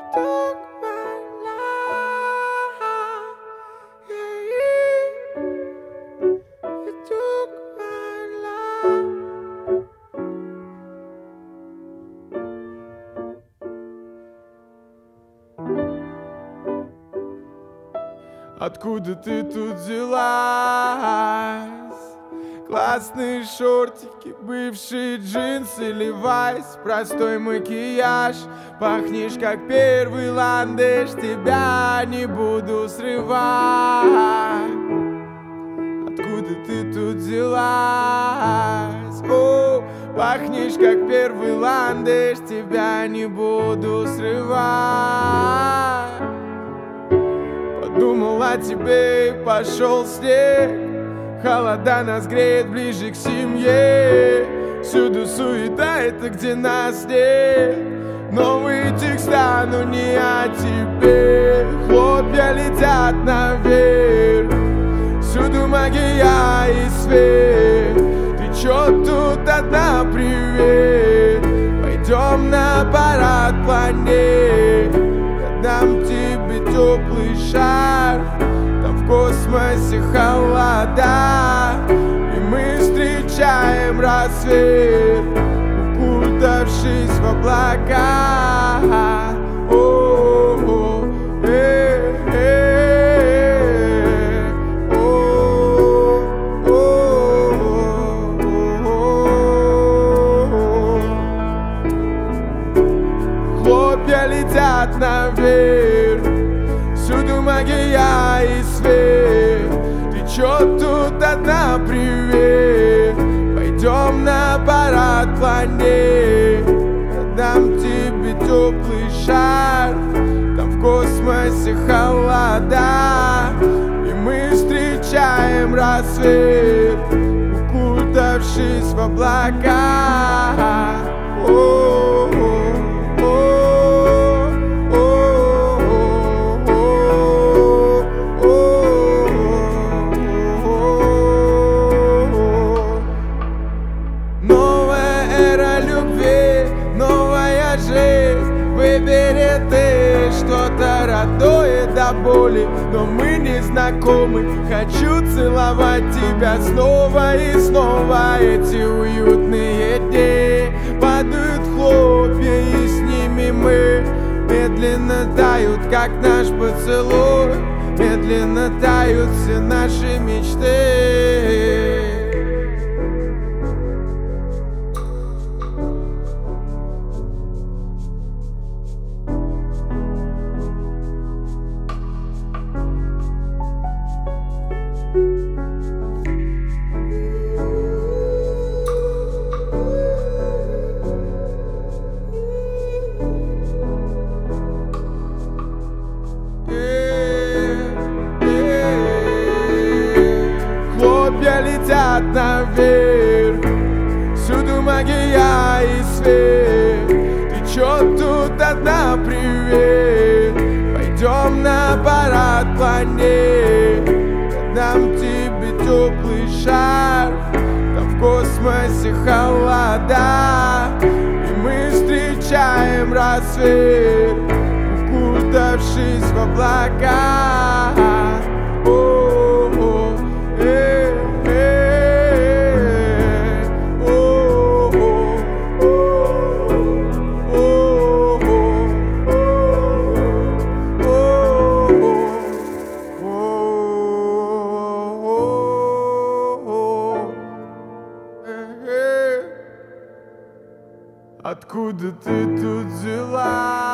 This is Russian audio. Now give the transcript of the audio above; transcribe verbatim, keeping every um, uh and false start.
took my life, yeah, you took my life. Откуда ты тут взялась? Классные шортики, бывшие джинсы, левайс, простой макияж. Пахнешь как первый ландыш, тебя не буду срывать. Откуда ты тут взялась? О, пахнешь как первый ландыш, тебя не буду срывать. Подумал о тебе и пошел снег. Холода нас греет ближе к семье. Всюду суета, это где нас нет. Новые текста, но не о тебе. Хлопья летят наверх. Всюду магия и свет. Ты чё тут одна, привет? Пойдем на парад планет. Я дам тебе теплый шарф. Там в космосе холода, и мы встречаем рассвет, укутавшись в облака. О-о-о, э-э-э, о-о-о-о-о. Хлопья летят наверх. Всюду магия и свет. Ты чё тут одна, привет? Пойдем на парад планет. Я дам тебе теплый шарф. Там в космосе холода, и мы встречаем рассвет, укутавшись в облака. О-о-о. Выбери ты что-то родное до боли, но мы не знакомы. Хочу целовать тебя снова и снова. Эти уютные дни падают хлопья, и с ними мы медленно тают, как наш поцелуй. Медленно тают все наши мечты. Хлопья летят наверх. Всюду магия и свет. Ты чё тут одна, привет? Пойдем на парад планет. Я дам тебе теплый шарф. Там в космосе холода, и мы встречаем рассвет, укутавшись в облака. О-о-о, э-э-э, о-о-о, о-о-о. Откуда ты тут взяла?